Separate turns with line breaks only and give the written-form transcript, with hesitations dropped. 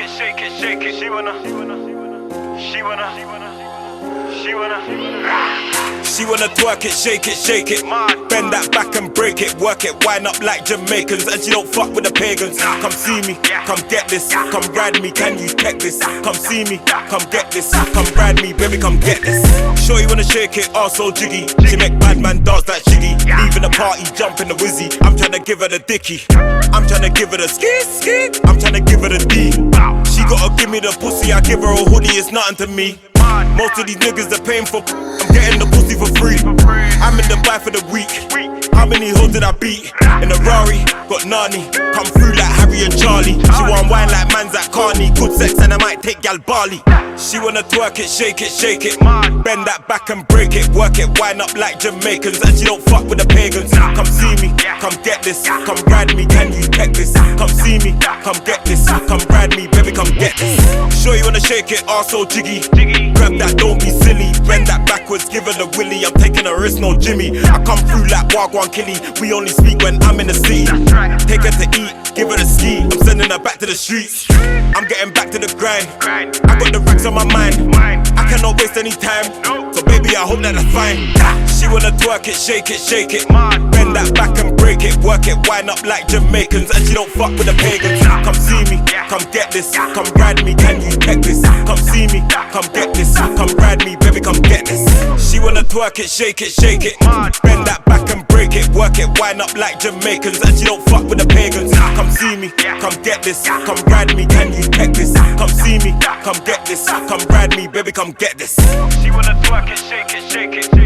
shake it, shake it. She wanna.
She wanna twerk it, shake it. Bend that back and break it, work it, wind up like Jamaicans. And she don't fuck with the pagans. Come see me, come get this, come ride me, can you check this? Come see me, come get this, come ride me, baby, come get this. Sure you wanna shake it, all so jiggy. She make bad man dance like Shiggy. Leaving the party, jump in the Wizzy. I'm tryna give her the dicky, I'm tryna give her the ski, I'm tryna give her the D. She gotta give me the pussy, I give her a hoodie, it's nothing to me. Most of these niggas they're paying for, I'm getting the pussy for free. I'm in Dubai for the week. How many hoes did I beat? In a Rari, got Nani. Come through like Harry and Charlie. She want wine like man's at Carney. Good sex and I might take gal Bali. She wanna twerk it, shake it. Bend that back and break it, work it, wind up like Jamaicans. And she don't fuck with the pagans. Come see me, come get this, come ride me, can you check this? Come see me, come get this, come ride me, baby, come get this. Sure you wanna shake it, all so jiggy. Grab that, don't be silly. Bend that backwards, give her the willy. I'm taking a risk, no Jimmy. I come through like Wagwan Killy. We only speak when I'm in the city. Take her to eat, give her the ski. I'm sending her back to the streets. I'm getting back to the grind. I got the racks on my mind. I cannot waste any time. So baby, I hope that that's fine. She wanna twerk it, shake it. Bend that back and break it, work it, wind up like Jamaicans. And she don't fuck with the pagans. Come see me, come get this, come ride me, can you check this? Come see me, come get this, come ride me, baby, come get this. She wanna twerk it, shake it. Bend that back and break it, work it, wind up like Jamaicans. And she don't fuck with the pagans. Come see me, come get this, come ride me, can you check this? Come see me, come get this, come ride me, baby, come get this.
She wanna twerk it, shake it.